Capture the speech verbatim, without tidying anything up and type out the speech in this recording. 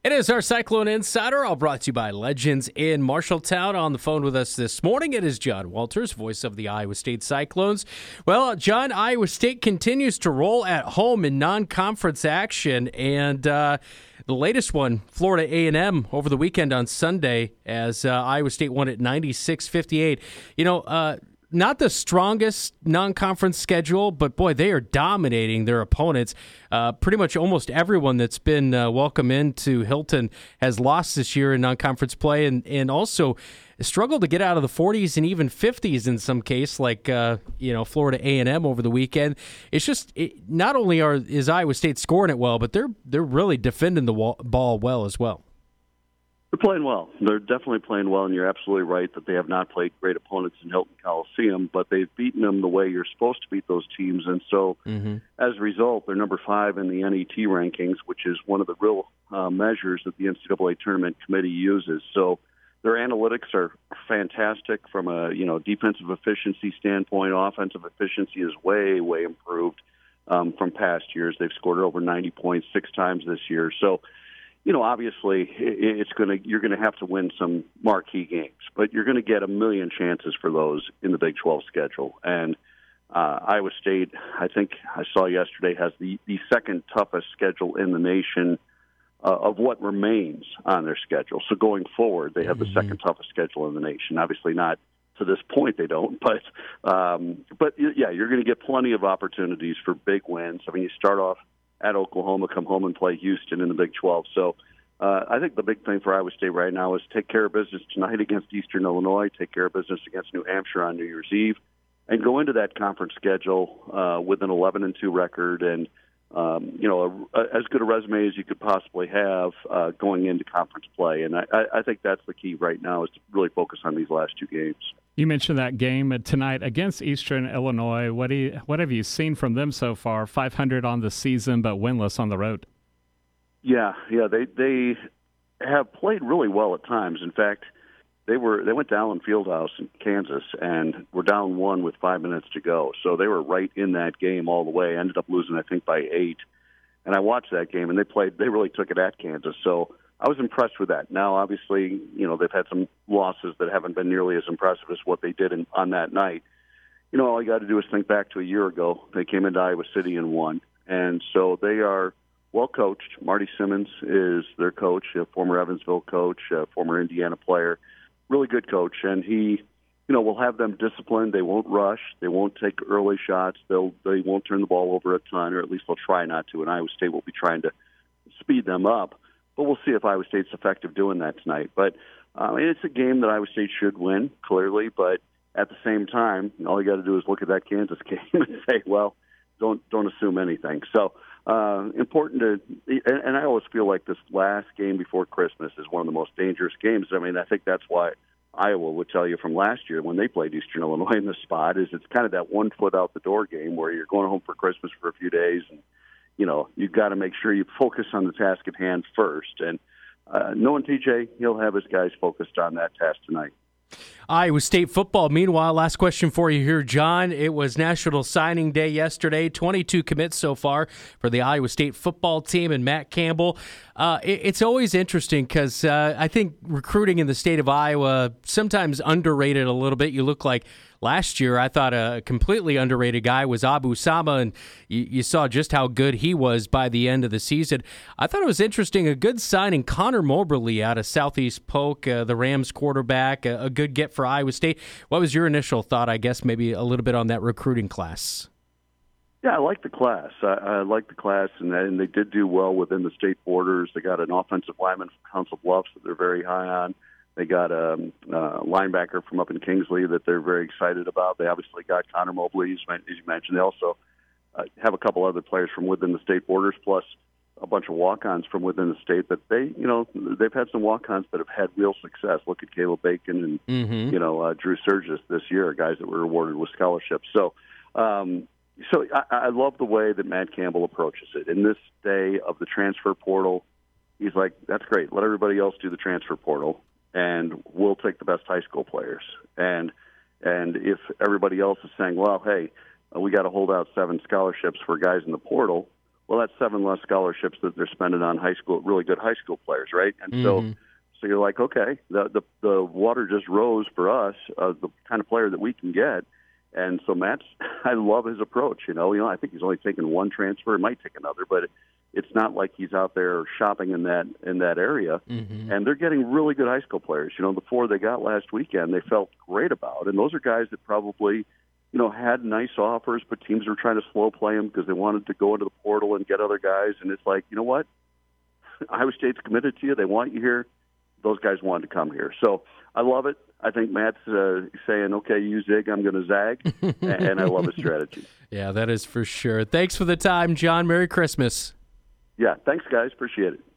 It is our Cyclone Insider, all brought to you by Legends in Marshalltown. On the phone with us this morning, it is John Walters, voice of the Iowa State Cyclones. Well, John, Iowa State continues to roll at home in non-conference action, and uh, the latest one, Florida A and M, over the weekend on Sunday, as uh, Iowa State won at ninety-six fifty-eight. You know, uh, not the strongest non-conference schedule, but boy, they are dominating their opponents. Uh, pretty much almost everyone that's been uh, welcome into Hilton has lost this year in non-conference play, and, and also struggled to get out of the forties and even fifties in some case, like uh, you know Florida A and M over the weekend. It's just it, not only are is Iowa State scoring it well, but they're they're really defending the wall, ball well as well. They're playing well. They're definitely playing well, and you're absolutely right that they have not played great opponents in Hilton Coliseum, but they've beaten them the way you're supposed to beat those teams. And so, mm-hmm. as a result, they're number five in the N E T rankings, which is one of the real uh, measures that the N C double A Tournament Committee uses. So their analytics are fantastic from a you know defensive efficiency standpoint. Offensive efficiency is way, way improved um, from past years. They've scored over ninety points six times this year. So, you know, obviously, it's going to you're going to have to win some marquee games, but you're going to get a million chances for those in the Big twelve schedule. And uh, Iowa State, I think I saw yesterday, has the, the second toughest schedule in the nation uh, of what remains on their schedule. So going forward, they have mm-hmm. the second toughest schedule in the nation. Obviously, not to this point they don't, but um, but yeah, you're going to get plenty of opportunities for big wins. I mean, you start off at Oklahoma, come home and play Houston in the Big twelve. So uh, I think the big thing for Iowa State right now is take care of business tonight against Eastern Illinois, take care of business against New Hampshire on New Year's Eve, and go into that conference schedule uh, with an eleven and two record and, um, you know, a, a, as good a resume as you could possibly have uh, going into conference play. And I, I think that's the key right now is to really focus on these last two games. You mentioned that game tonight against Eastern Illinois. What do you, what have you seen from them so far? five hundred on the season, but winless on the road. Yeah, yeah, they they have played really well at times. In fact, they were they went to Allen Fieldhouse in Kansas and were down one with five minutes to go. So they were right in that game all the way. Ended up losing, I think, by eight. And I watched that game, and they played. They really took it at Kansas. So I was impressed with that. Now, obviously, you know, they've had some losses that haven't been nearly as impressive as what they did in, on that night. You know, all you got to do is think back to a year ago. They came into Iowa City and won. And so they are well coached. Marty Simmons is their coach, a former Evansville coach, a former Indiana player, really good coach. And he, you know, will have them disciplined. They won't rush. They won't take early shots. They'll, they won't turn the ball over a ton, or at least they'll try not to. And Iowa State will be trying to speed them up. But we'll see if Iowa State's effective doing that tonight. But uh, it's a game that Iowa State should win, clearly. But at the same time, all you got to do is look at that Kansas game and say, well, don't don't assume anything. So uh, important to – and, and I always feel like this last game before Christmas is one of the most dangerous games. I mean, I think that's why Iowa would tell you from last year when they played Eastern Illinois in the spot is it's kind of that one-foot-out-the-door game where you're going home for Christmas for a few days and, you know, you've got to make sure you focus on the task at hand first. And uh, knowing T J, he'll have his guys focused on that task tonight. Iowa State football. Meanwhile, last question for you here, John. It was National Signing Day yesterday. twenty-two commits so far for the Iowa State football team and Matt Campbell. Uh, it, it's always interesting because uh, I think recruiting in the state of Iowa sometimes underrated a little bit. You look like last year, I thought a completely underrated guy was Abu Sama, and you, you saw just how good he was by the end of the season. I thought it was interesting, a good signing, Connor Moberly out of Southeast Polk, uh, the Rams quarterback, a, a good get for Iowa State. What was your initial thought, I guess, maybe a little bit on that recruiting class? Yeah, I like the class. I, I like the class, and, and they did do well within the state borders. They got an offensive lineman from Council Bluffs that they're very high on. They got a, a linebacker from up in Kingsley that they're very excited about. They obviously got Connor Mobley, as you mentioned. They also uh, have a couple other players from within the state borders, plus a bunch of walk-ons from within the state. But they, you know, they've had some walk-ons that have had real success. Look at Caleb Bacon and mm-hmm. you know uh, Drew Surgis this year, guys that were awarded with scholarships. So, um, so I, I love the way that Matt Campbell approaches it. In this day of the transfer portal, he's like, "That's great. Let everybody else do the transfer portal, and we'll take the best high school players." And and if everybody else is saying, well, hey, we got to hold out seven scholarships for guys in the portal, well, that's seven less scholarships that they're spending on high school, really good high school players, right? And Mm-hmm. so, so you're like, okay, the the, the water just rose for us, uh, the kind of player that we can get. And so Matt's, I love his approach. You know, you know, I think he's only taken one transfer. It might take another, but it's not like he's out there shopping in that in that area. Mm-hmm. And they're getting really good high school players. You know, the four they got last weekend, they felt great about. And those are guys that probably, you know, had nice offers, but teams were trying to slow play them because they wanted to go into the portal and get other guys. And it's like, you know what? Iowa State's committed to you. They want you here. Those guys wanted to come here. So I love it. I think Matt's uh, saying, okay, you zig, I'm going to zag. And I love his strategy. Yeah, that is for sure. Thanks for the time, John. Merry Christmas. Yeah, thanks, guys. Appreciate it.